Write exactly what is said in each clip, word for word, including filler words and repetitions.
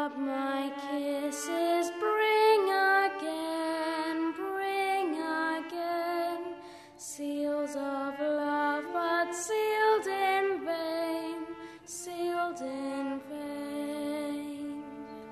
up my kisses, bring again, bring again, seals of love, but sealed in vain, sealed in vain.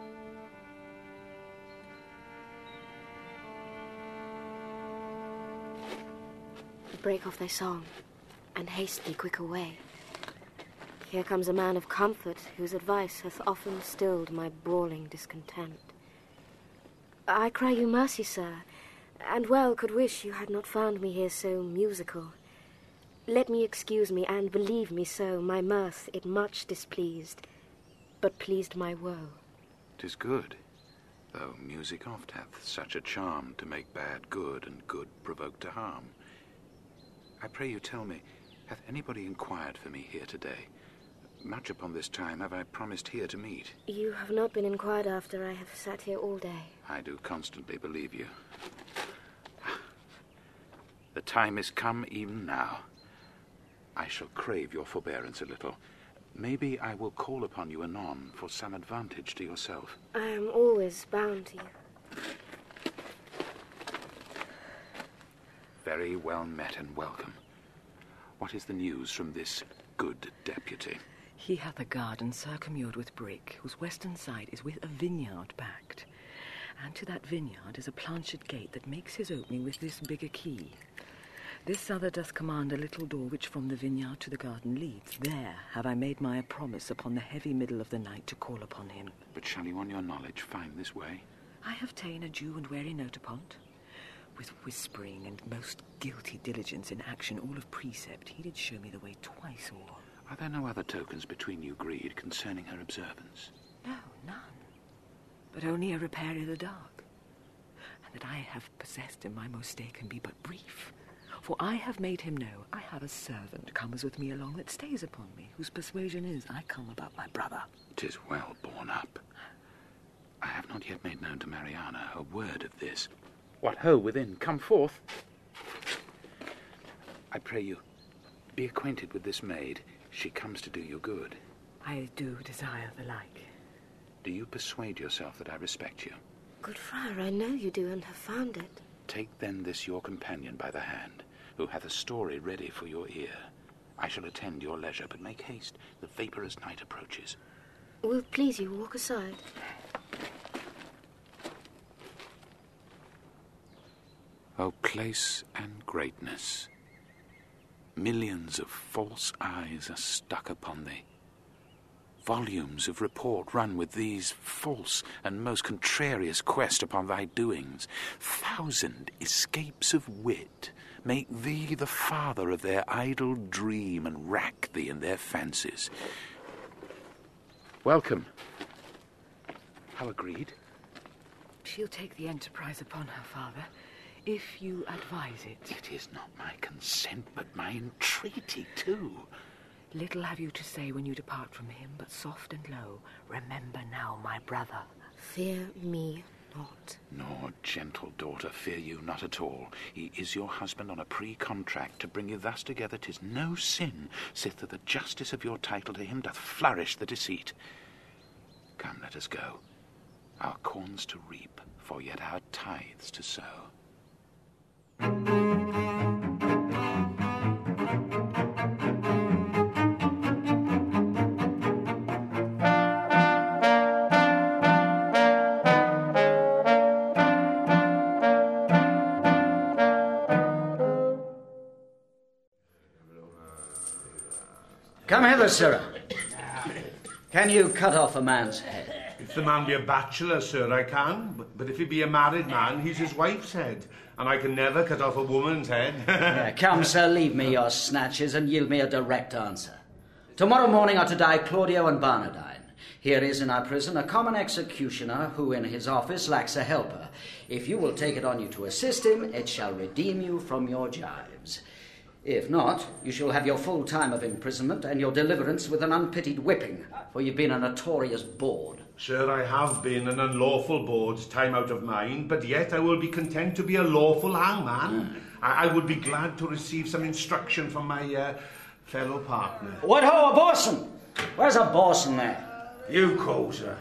Break off thy song, and haste thee quick away. Here comes a man of comfort, whose advice hath often stilled my brawling discontent. I cry you mercy, sir, and well could wish you had not found me here so musical. Let me excuse me, and believe me so, my mirth it much displeased, but pleased my woe. 'Tis good, though music oft hath such a charm to make bad good, and good provoke to harm. I pray you tell me, hath anybody inquired for me here today? Much upon this time have I promised here to meet. You have not been inquired after. I have sat here all day. I do constantly believe you. The time is come even now. I shall crave your forbearance a little. Maybe I will call upon you anon for some advantage to yourself. I am always bound to you. Very well met and welcome. What is the news from this good deputy? He hath a garden circummured with brick, whose western side is with a vineyard backed. And to that vineyard is a planched gate that makes his opening with this bigger key. This other doth command a little door which from the vineyard to the garden leads. There have I made my promise upon the heavy middle of the night to call upon him. But shall you on your knowledge find this way? I have ta'en a due and wary note upon't. With whispering and most guilty diligence in action, all of precept, he did show me the way twice or. Are there no other tokens between you, Greed, concerning her observance? No, none. But only a repair i' the dark. And that I have possessed in my mistake can be but brief. For I have made him know I have a servant comes with me along that stays upon me, whose persuasion is I come about my brother. 'Tis well borne up. I have not yet made known to Mariana a word of this. What ho within? Come forth. I pray you, be acquainted with this maid. She comes to do you good. I do desire the like. Do you persuade yourself that I respect you? Good friar, I know you do, and have found it. Take then this your companion by the hand, who hath a story ready for your ear. I shall attend your leisure, but make haste. The vaporous night approaches. Will it please you walk aside? O place and greatness, millions of false eyes are stuck upon thee. Volumes of report run with these false and most contrarious quest upon thy doings. Thousand escapes of wit make thee the father of their idle dream and rack thee in their fancies. Welcome. How agreed? She'll take the enterprise upon her, father, if you advise it. It is not my consent, but my entreaty too. Little have you to say when you depart from him, but soft and low, remember now my brother. Fear me not. Nor, gentle daughter, fear you not at all. He is your husband on a pre-contract. To bring you thus together, 'tis no sin, sith that the justice of your title to him doth flourish the deceit. Come, let us go. Our corns to reap, for yet our tithes to sow. Come hither, sirrah. Can you cut off a man's head? If the man be a bachelor, sir, I can. But, but if he be a married man, he's his wife's head. And I can never cut off a woman's head. Yeah, come, sir, leave me your snatches and yield me a direct answer. Tomorrow morning are to die Claudio and Barnardine. Here is in our prison a common executioner who in his office lacks a helper. If you will take it on you to assist him, it shall redeem you from your gyves. If not, you shall have your full time of imprisonment and your deliverance with an unpitied whipping, for you've been a notorious bawd. Sir, I have been an unlawful bawd time out of mind, but yet I will be content to be a lawful hangman. Mm. I, I would be glad to receive some instruction from my uh, fellow partner. What ho, a bo'sun! Where's a bo'sun there? You call, sir.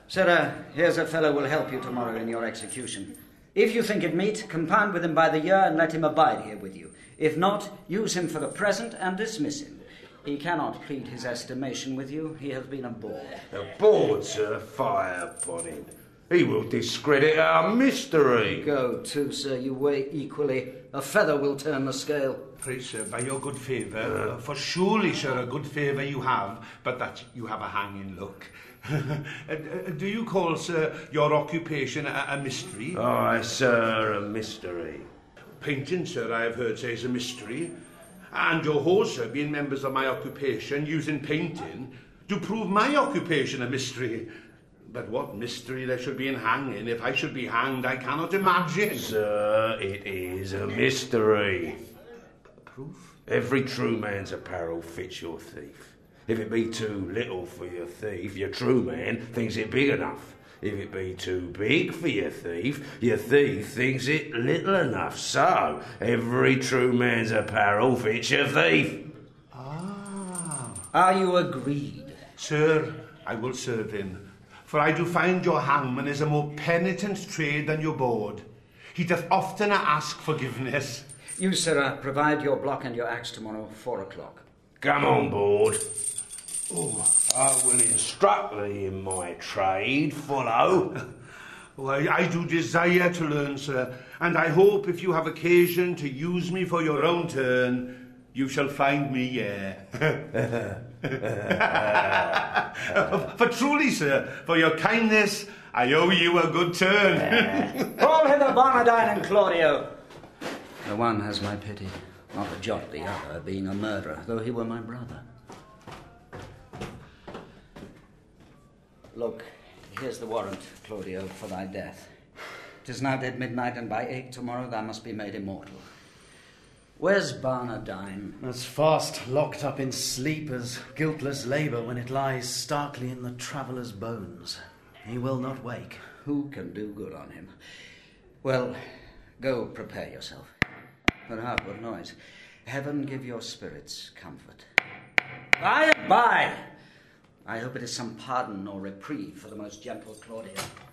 Sir, here's a fellow will help you tomorrow in your execution. If you think it meet, compound with him by the year and let him abide here with you. If not, use him for the present and dismiss him. He cannot plead his estimation with you. He has been a bore. A bore, sir? Fire upon him. He will discredit our mystery. Go to, sir. You weigh equally. A feather will turn the scale. Pray, sir, by your good favour, uh, for surely, sir, a good favour you have, but that you have a hanging look. uh, do you call, sir, your occupation a, a mystery? Aye, sir, a mystery. Painting, sir, I have heard say is a mystery. And your horse, sir, being members of my occupation, using painting to prove my occupation a mystery. But what mystery there should be in hanging, if I should be hanged, I cannot imagine. Sir, it is a mystery. Proof? Every true man's apparel fits your thief. If it be too little for your thief, your true man thinks it big enough. If it be too big for your thief, your thief thinks it little enough. So, every true man's apparel fits your thief. Ah. Are you agreed? Sir, I will serve him. For I do find your hangman is a more penitent trade than your board. He doth oftener ask forgiveness. You, sirrah, provide your block and your axe tomorrow, four o'clock. Come on board. Oh, I will instruct thee in my trade, follow. Oh, I, I do desire to learn, sir, and I hope if you have occasion to use me for your own turn, you shall find me here. For truly, sir, for your kindness, I owe you a good turn. Call hither Barnardine and Claudio. The one has my pity, not a jot the other, being a murderer, though he were my brother. Look, here's the warrant, Claudio, for thy death. 'Tis now dead midnight, and by eight tomorrow thou must be made immortal. Where's Barnardine? As fast locked up in sleep as guiltless labour when it lies starkly in the traveller's bones. He will not wake. Who can do good on him? Well, go prepare yourself. But hark, what noise? Heaven give your spirits comfort. By and by! I hope it is some pardon or reprieve for the most gentle Claudio.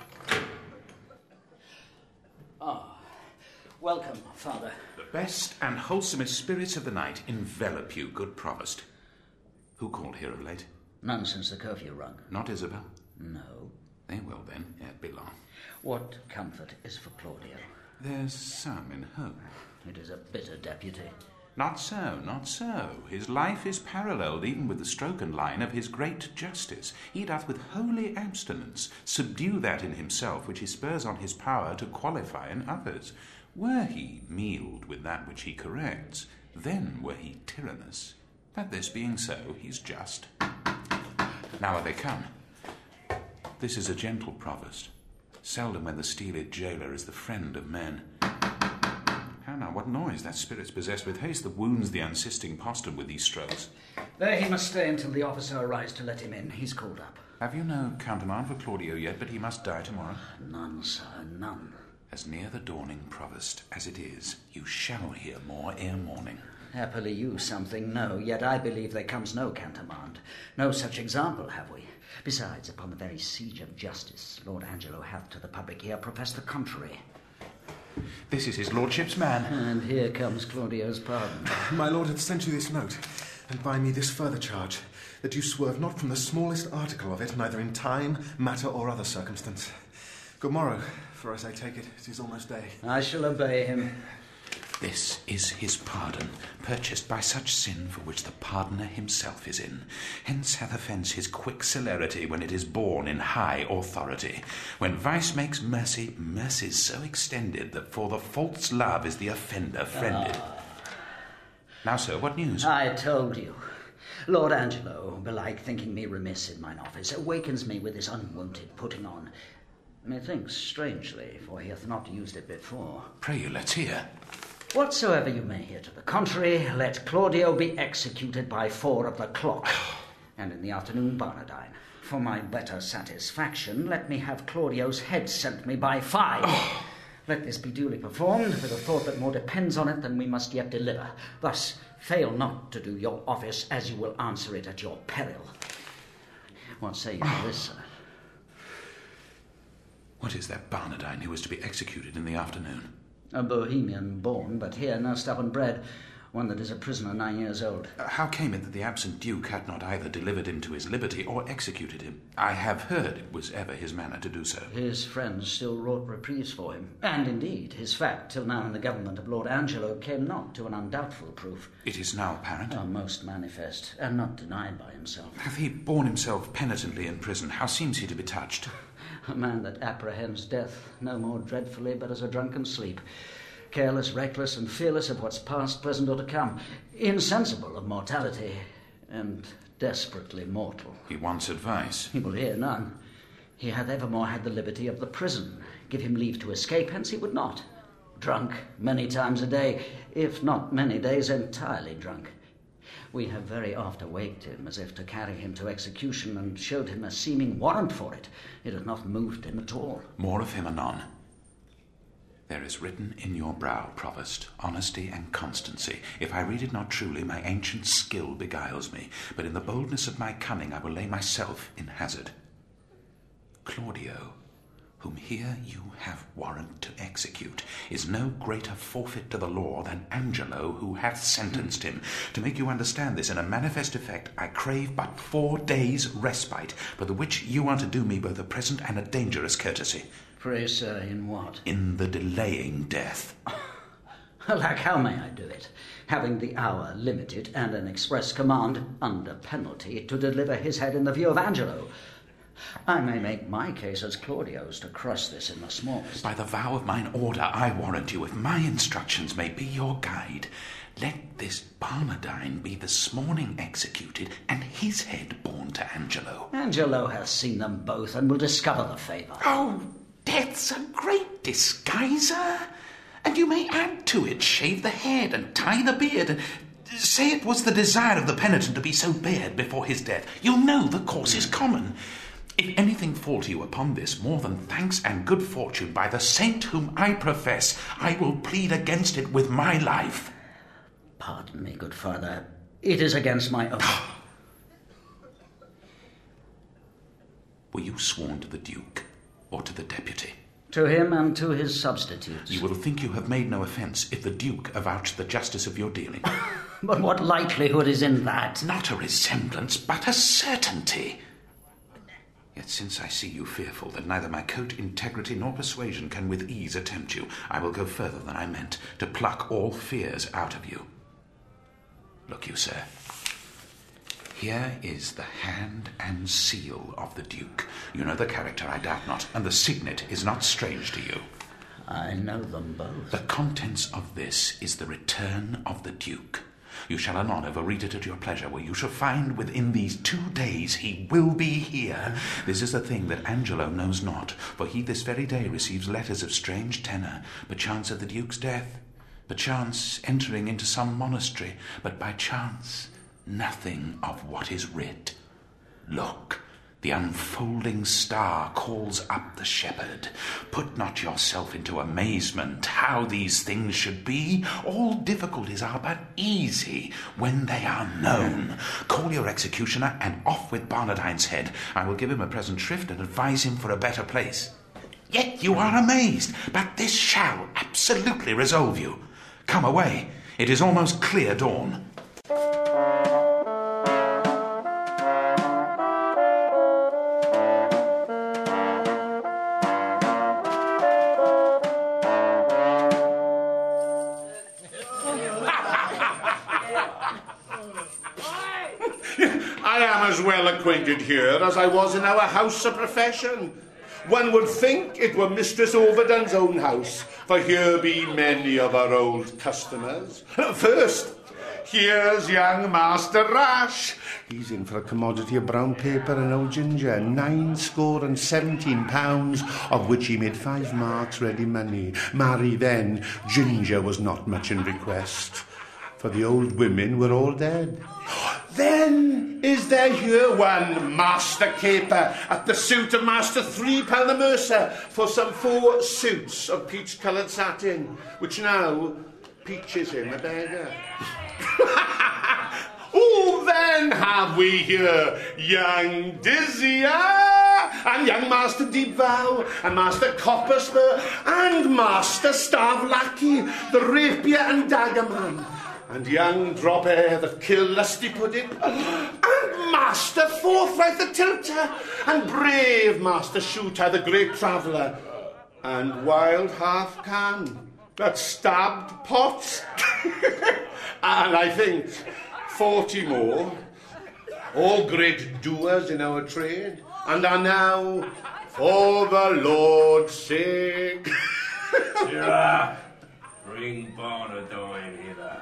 Ah, welcome, Father. The best and wholesomest spirits of the night envelop you, good Provost. Who called here of late? None since the curfew rung. Not Isabel? No. They will then, ere be long. What comfort is for Claudio? There's some in hope. It is a bitter deputy. Not so, not so. His life is paralleled even with the stroke and line of his great justice. He doth with holy abstinence subdue that in himself which he spurs on his power to qualify in others. Were he mealed with that which he corrects, then were he tyrannous. But this being so, he's just. Now are they come. This is a gentle provost. Seldom when the steeled jailer is the friend of men. How now, what noise? That spirit's possessed with haste that wounds the unsisting postern with these strokes. There he must stay until the officer arrives to let him in. He's called up. Have you no countermand for Claudio yet, but he must die tomorrow? None, sir, none. As near the dawning, Provost, as it is, you shall hear more ere morning. Happily you something know, yet I believe there comes no countermand. No such example have we. Besides, upon the very siege of justice, Lord Angelo hath to the public ear professed the contrary. This is his lordship's man. And here comes Claudio's pardon. My lord hath sent you this note, and by me this further charge, that you swerve not from the smallest article of it, neither in time, matter, or other circumstance. Good morrow, for as I take it, it is almost day. I shall obey him. This is his pardon, purchased by such sin for which the pardoner himself is in. Hence hath offence his quick celerity when it is born in high authority. When vice makes mercy, mercy's so extended that for the fault's love is the offender friended. Ah. Now, sir, what news? I told you. Lord Angelo, belike thinking me remiss in mine office, awakens me with this unwonted putting on. Methinks strangely, for he hath not used it before. Pray you, let's hear. Whatsoever you may hear to the contrary, let Claudio be executed by four of the clock, and in the afternoon Barnardine. For my better satisfaction, let me have Claudio's head sent me by five. Oh. Let this be duly performed, with a thought that more depends on it than we must yet deliver. Thus, fail not to do your office, as you will answer it at your peril. What say you to this, sir? What is that Barnardine who was to be executed in the afternoon? A Bohemian born, but here nursed up and bred. One that is a prisoner nine years old. Uh, how came it that the absent Duke had not either delivered him to his liberty or executed him? I have heard it was ever his manner to do so. His friends still wrought reprieves for him. And indeed, his fact, till now in the government of Lord Angelo, came not to an undoubtful proof. It is now apparent? Oh, most manifest, and not denied by himself. Hath he borne himself penitently in prison? How seems he to be touched? A man that apprehends death no more dreadfully but as a drunken sleep. Careless, reckless, and fearless of what's past, present, or to come. Insensible of mortality, and desperately mortal. He wants advice. He will hear none. He hath evermore had the liberty of the prison. Give him leave to escape, hence he would not. Drunk many times a day, if not many days entirely drunk. We have very oft awaked him as if to carry him to execution, and showed him a seeming warrant for it. It hath not moved him at all. More of him anon. There is written in your brow, Provost, honesty and constancy. If I read it not truly, my ancient skill beguiles me, but in the boldness of my cunning I will lay myself in hazard. Claudio, whom here you have warrant to execute, is no greater forfeit to the law than Angelo, who hath sentenced him. To make you understand this in a manifest effect, I crave but four days' respite, for the which you are to do me both a present and a dangerous courtesy. Pray, sir, in what? In the delaying death. Alack, how may I do it? Having the hour limited and an express command, under penalty, to deliver his head in the view of Angelo. I may make my case as Claudio's to crush this in the smallest. By the vow of mine order, I warrant you, if my instructions may be your guide, let this Barnardine be this morning executed, and his head borne to Angelo. Angelo hath seen them both, and will discover the favour. Oh, death's a great disguiser. And you may add to it, shave the head and tie the beard, and say it was the desire of the penitent to be so bared before his death. You'll know the course is common. If anything fall to you upon this, more than thanks and good fortune, by the saint whom I profess, I will plead against it with my life. Pardon me, good father. It is against my oath. Were you sworn to the Duke or to the deputy? To him and to his substitutes. You will think you have made no offence if the Duke avouch the justice of your dealing. But what likelihood is in that? Not a resemblance, but a certainty. Yet since I see you fearful that neither my coat, integrity, nor persuasion can with ease attempt you, I will go further than I meant, to pluck all fears out of you. Look you, sir. Here is the hand and seal of the Duke. You know the character, I doubt not, and the signet is not strange to you. I know them both. The contents of this is the return of the Duke. You shall anon overread it at your pleasure, where you shall find within these two days he will be here. This is a thing that Angelo knows not, for he this very day receives letters of strange tenor, perchance of the Duke's death, perchance entering into some monastery, but by chance nothing of what is writ. Look, the unfolding star calls up the shepherd. Put not yourself into amazement how these things should be. All difficulties are but easy when they are known. Call your executioner and off with Barnardine's head. I will give him a present shrift and advise him for a better place. Yet you are amazed, but this shall absolutely resolve you. Come away. It is almost clear dawn. I am as well acquainted here as I was in our house of profession. One would think it were Mistress Overdone's own house, for here be many of our old customers. First, here's young Master Rash. He's in for a commodity of brown paper and old ginger, nine score and seventeen pounds, of which he made five marks ready money. Marry then, ginger was not much in request, for the old women were all dead. Then is there here one Master Caper at the suit of Master Three Pound the Mercer for some four suits of peach-coloured satin, which now peaches him a beggar. Oh, then have we here young Dizzier and young Master Deepvow, and Master Copperspur, and Master Stavlaki, the rapier and dagger man, and young Dropper, the kill lusty pudding, and Master Forthright, the tilter, and brave Master Shooter, the great traveller, and Wild Half Can, that stabbed pots, and I think forty more, all great doers in our trade, and are now, for the Lord's sake. Sirrah, bring Barnardine hither.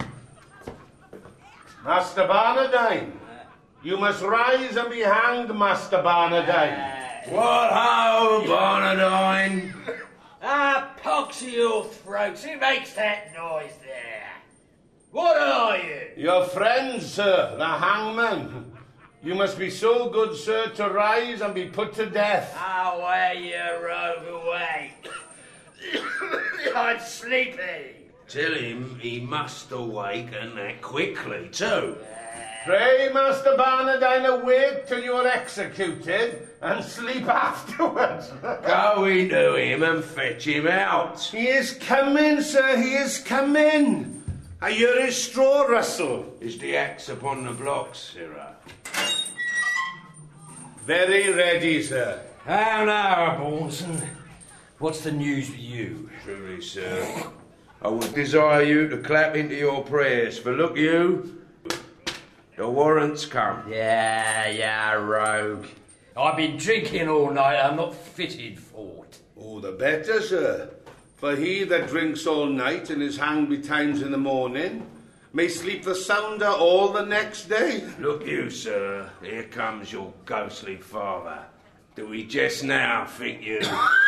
Master Barnardine, you must rise and be hanged, Master Barnardine. What ho, Barnardine? Ah, pox your throats, who makes that noise there? What are you? Your friend, sir, the hangman. You must be so good, sir, to rise and be put to death. Away, you rogue, away. I'm sleepy. Tell him he must awake, and that quickly, too. Pray, Master Barnardine, awake till you are executed, and sleep afterwards. Go into him and fetch him out. He is coming, sir, he is coming. I hear his straw rustle. Is the axe upon the blocks, Sirrah? Very ready, sir. How now, Bornson? What's the news with you? Truly, sir, I would desire you to clap into your prayers, for look you, the warrant's come. Yeah, yeah, rogue. I've been drinking all night, I'm not fitted for it. All the better, sir. For he that drinks all night and is hanged betimes in the morning may sleep the sounder all the next day. Look you, sir, here comes your ghostly father. Do we just now think you...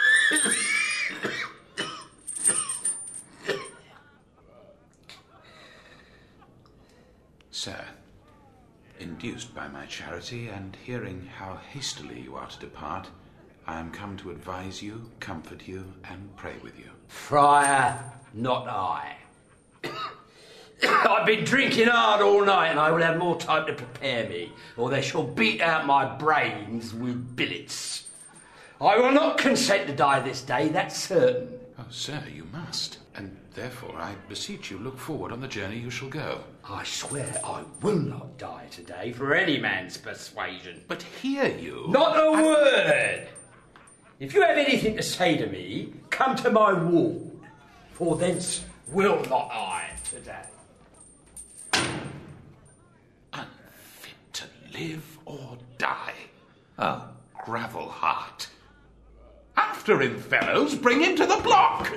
Sir, induced by my charity and hearing how hastily you are to depart, I am come to advise you, comfort you, and pray with you. Friar, not I. I've been drinking hard all night, and I will have more time to prepare me, or they shall beat out my brains with billets. I will not consent to die this day, that's certain. Oh, sir, you must. And therefore, I beseech you, look forward on the journey you shall go. I swear I will not die today for any man's persuasion. But hear you... Not a I... word! If you have anything to say to me, come to my ward, for thence will not I today. Unfit to live or die. Oh, gravel heart. After him, fellows, bring him to the block!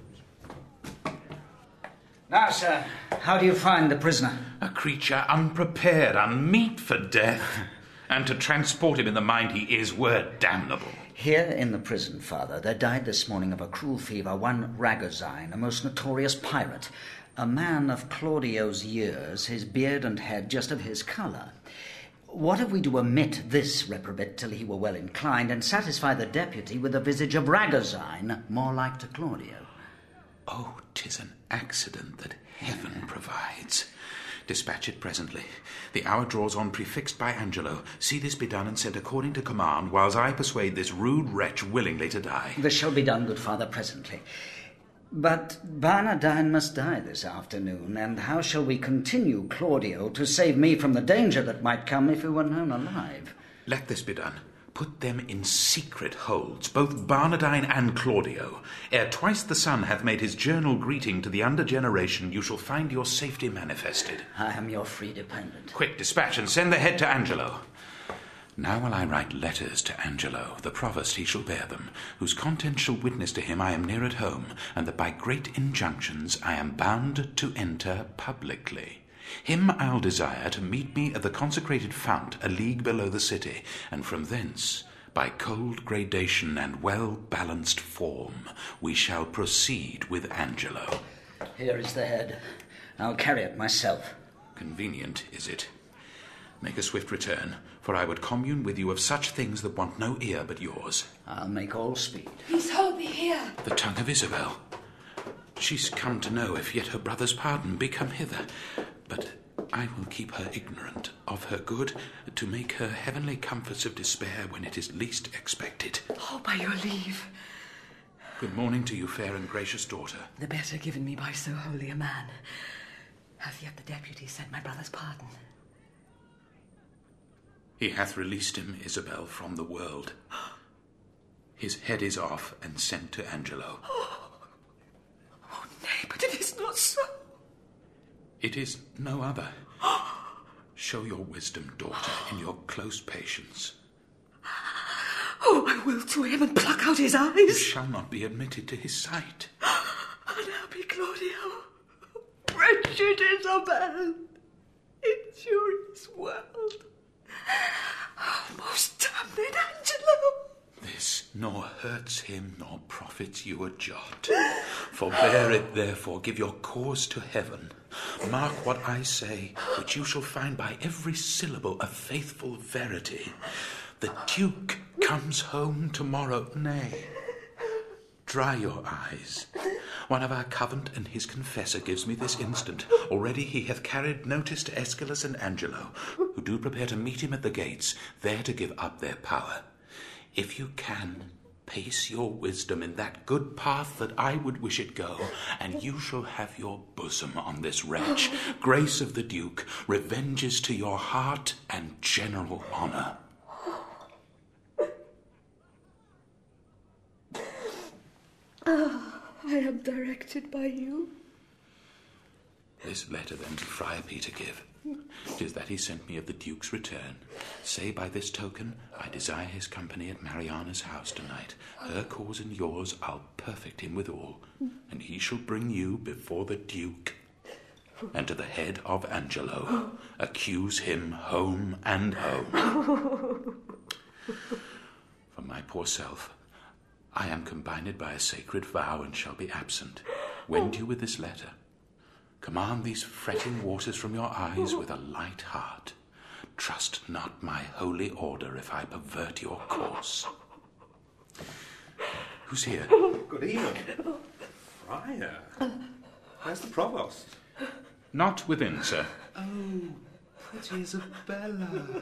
Now, sir, how do you find the prisoner? A creature unprepared, unmeet for death. And to transport him in the mind he is were damnable. Here in the prison, Father, there died this morning of a cruel fever one Ragozine, a most notorious pirate, a man of Claudio's years, his beard and head just of his colour. What if we do omit this reprobate till he were well inclined, and satisfy the deputy with a visage of Ragozine, more like to Claudio? Oh, 'tis an accident that heaven provides. Dispatch it presently. The hour draws on prefixed by Angelo. See this be done and sent according to command, whiles I persuade this rude wretch willingly to die. This shall be done, good father, presently. But Barnardine must die this afternoon, and how shall we continue Claudio to save me from the danger that might come if he were known alive? Let this be done. Put them in secret holds, both Barnardine and Claudio. Ere twice the sun hath made his journal greeting to the under generation, you shall find your safety manifested. I am your free dependent. Quick, dispatch, and send the head to Angelo. Now will I write letters to Angelo, the provost he shall bear them, whose contents shall witness to him I am near at home, and that by great injunctions I am bound to enter publicly. Him I'll desire to meet me at the consecrated fount a league below the city, and from thence, by cold gradation and well-balanced form, we shall proceed with Angelo. Here is the head. I'll carry it myself. Convenient, is it? Make a swift return, for I would commune with you of such things that want no ear but yours. I'll make all speed. Please hold me here. The tongue of Isabel. She's come to know if yet her brother's pardon be come hither. But I will keep her ignorant of her good, to make her heavenly comforts of despair when it is least expected. Oh, by your leave. Good morning to you, fair and gracious daughter. The better given me by so holy a man. Hath yet the deputy sent my brother's pardon? He hath released him, Isabel, from the world. His head is off and sent to Angelo. Oh, oh nay, but it is not so. It is no other. Show your wisdom, daughter, in your close patience. Oh, I will to him and pluck out his eyes. You shall not be admitted to his sight. Unhappy Claudio, wretched Isabel, injurious world, oh, most damned Angelo. This nor hurts him, nor profits you a jot. Forbear it, therefore, give your cause to heaven. Mark what I say, which you shall find by every syllable a faithful verity. The Duke comes home tomorrow. Nay, dry your eyes. One of our covent and his confessor gives me this instant. Already he hath carried notice to Aeschylus and Angelo, who do prepare to meet him at the gates, there to give up their power. If you can, pace your wisdom in that good path that I would wish it go, and you shall have your bosom on this wretch. Grace of the Duke, revenges to your heart and general honour. Oh, I am directed by you. This letter then to Friar Peter give. 'Tis that he sent me of the Duke's return. Say by this token, I desire his company at Mariana's house tonight. Her cause and yours I'll perfect him withal, and he shall bring you before the Duke, and to the head of Angelo, accuse him home and home. For my poor self, I am combined by a sacred vow and shall be absent. Wend you with this letter. Command these fretting waters from your eyes with a light heart. Trust not my holy order if I pervert your course. Who's here? Good evening. Friar. Where's the provost? Not within, sir. Oh, pretty Isabella.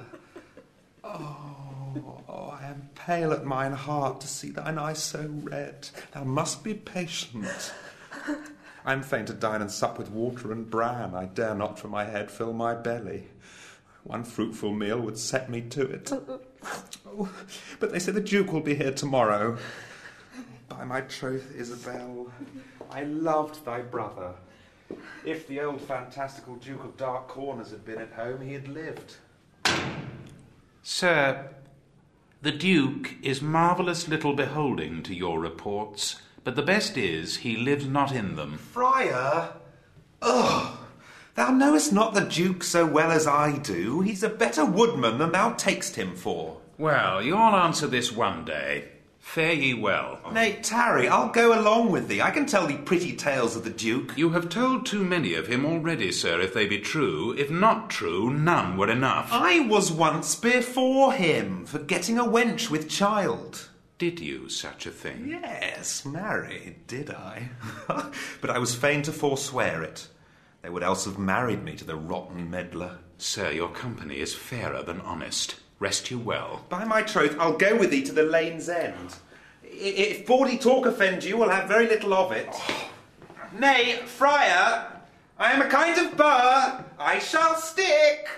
Oh, oh, I am pale at mine heart to see thine eyes so red. Thou must be patient. I am fain to dine and sup with water and bran. I dare not from my head fill my belly. One fruitful meal would set me to it. Oh, but they say the Duke will be here tomorrow. By my troth, Isabel, I loved thy brother. If the old fantastical Duke of Dark Corners had been at home, he had lived. Sir, the Duke is marvellous little beholding to your reports, but the best is he lives not in them. Friar? Oh, thou knowest not the Duke so well as I do. He's a better woodman than thou takest him for. Well, you'll answer this one day. Fare ye well. Nay, tarry, I'll go along with thee. I can tell thee pretty tales of the Duke. You have told too many of him already, sir, if they be true. If not true, none were enough. I was once before him for getting a wench with child. Did you such a thing? Yes, marry, did I? But I was fain to forswear it. They would else have married me to the rotten meddler. Sir, your company is fairer than honest. Rest you well. By my troth, I'll go with thee to the lane's end. If bawdy talk offend you, we'll have very little of it. Oh. Nay, friar, I am a kind of burr. I shall stick.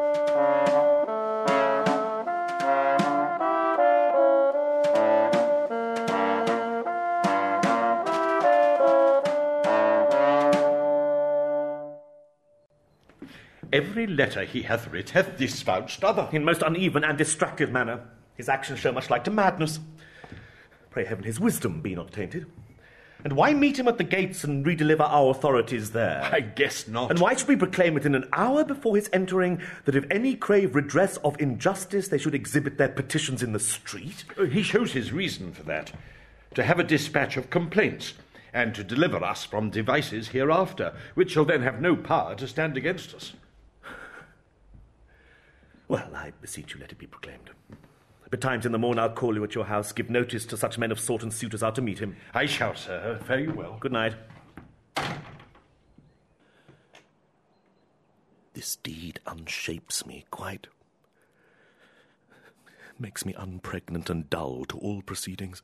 Every letter he hath writ hath disvouched other. In most uneven and distractive manner. His actions show much like to madness. Pray heaven his wisdom be not tainted. And why meet him at the gates and redeliver our authorities there? I guess not. And why should we proclaim it in an hour before his entering, that if any crave redress of injustice, they should exhibit their petitions in the street? He shows his reason for that. To have a dispatch of complaints, and to deliver us from devices hereafter, which shall then have no power to stand against us. Well, I beseech you, let it be proclaimed. Betimes in the morn I'll call you at your house, give notice to such men of sort and suit as are to meet him. I shall, sir. Fare you well. Good night. This deed unshapes me quite. Makes me unpregnant and dull to all proceedings.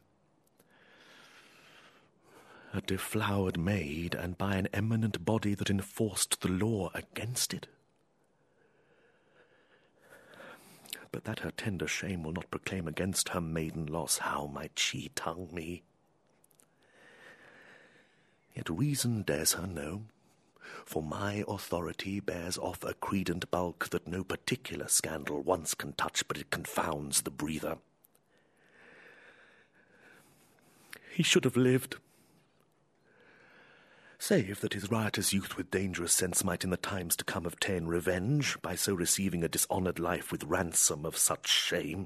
A deflowered maid, and by an eminent body that enforced the law against it. But that her tender shame will not proclaim against her maiden loss, how might she tongue me? Yet reason dares her no, for my authority bears off a credent bulk that no particular scandal once can touch, but it confounds the breather. He should have lived, save that his riotous youth with dangerous sense might in the times to come obtain revenge, by so receiving a dishonoured life with ransom of such shame.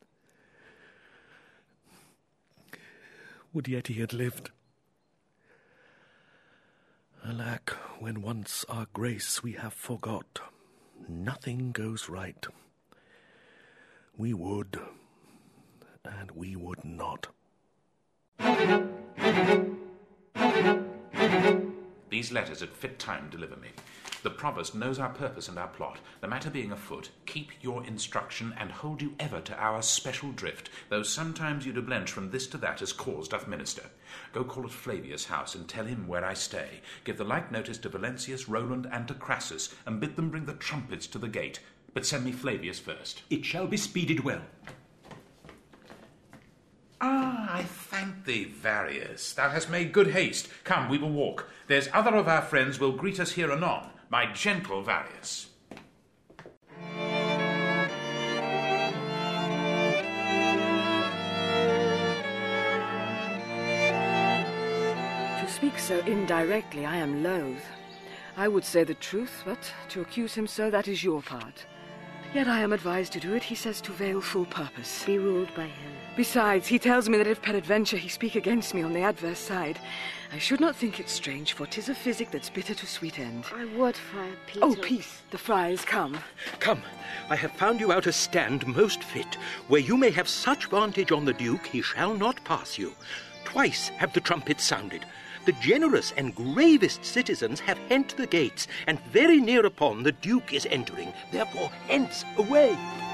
Would yet he had lived. Alack, when once our grace we have forgot, nothing goes right. We would, and we would not. These letters at fit time deliver me. The provost knows our purpose and our plot. The matter being afoot, keep your instruction, and hold you ever to our special drift, though sometimes you do blench from this to that as cause doth minister. Go call at Flavius' house, and tell him where I stay. Give the like notice to Valentius, Roland, and to Crassus, and bid them bring the trumpets to the gate. But send me Flavius first. It shall be speeded well. Ah, I thank thee, Varius. Thou hast made good haste. Come, we will walk. There's other of our friends will greet us here anon. My gentle Varius. To speak so indirectly, I am loath. I would say the truth, but to accuse him so, that is your part. Yet I am advised to do it, he says, to veil full purpose. Be ruled by him. Besides, he tells me that if peradventure he speak against me on the adverse side, I should not think it strange, for 'tis a physic that's bitter to sweet end. I would, Friar Peter. Oh, peace, the friars come. Come, I have found you out a stand most fit, where you may have such vantage on the Duke, he shall not pass you. Twice have the trumpets sounded. The generous and gravest citizens have hent the gates, and very near upon the Duke is entering. Therefore, hence, away!